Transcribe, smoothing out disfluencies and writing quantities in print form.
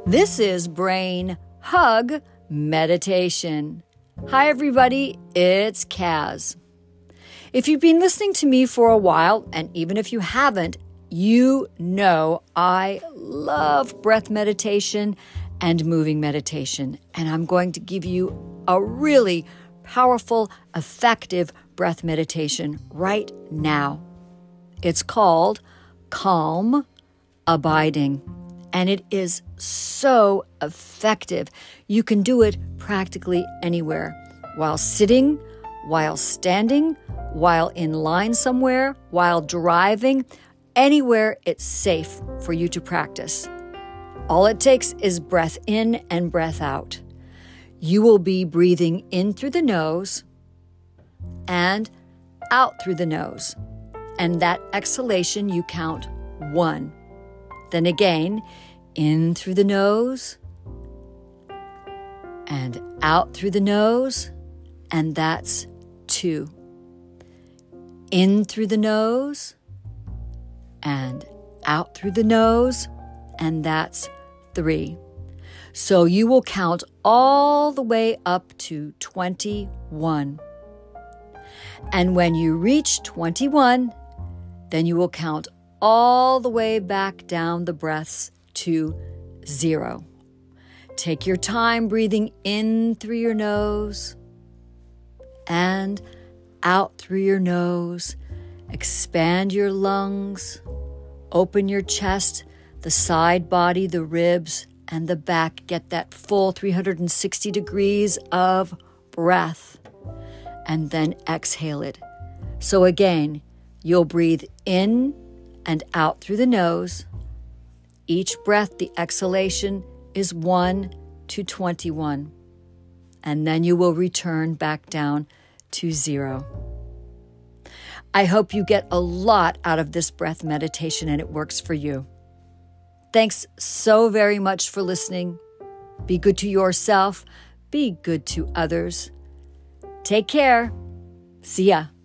This is Brain Hug Meditation. Hi, everybody. It's Kaz. If you've been listening to me for a while, and even if you haven't, you know I love breath meditation and moving meditation. And I'm going to give you a really powerful, effective breath meditation right now. It's called Calm Abiding. And it is so effective. You can do it practically anywhere, while sitting, while standing, while in line somewhere, while driving, anywhere it's safe for you to practice. All it takes is breath in and breath out. You will be breathing in through the nose and out through the nose. And that exhalation, you count 1. Then again, in through the nose and out through the nose, and that's 2. In through the nose and out through the nose, and that's 3. So you will count all the way up to 21. And when you reach 21, then you will count all the way back down the breaths to 0. Take your time breathing in through your nose and out through your nose. Expand your lungs, open your chest, the side body, the ribs, and the back. Get that full 360 degrees of breath, and then exhale it. So again, you'll breathe in and out through the nose. Each breath, the exhalation is 1 to 21. And then you will return back down to 0. I hope you get a lot out of this breath meditation and it works for you. Thanks so very much for listening. Be good to yourself. Be good to others. Take care. See ya.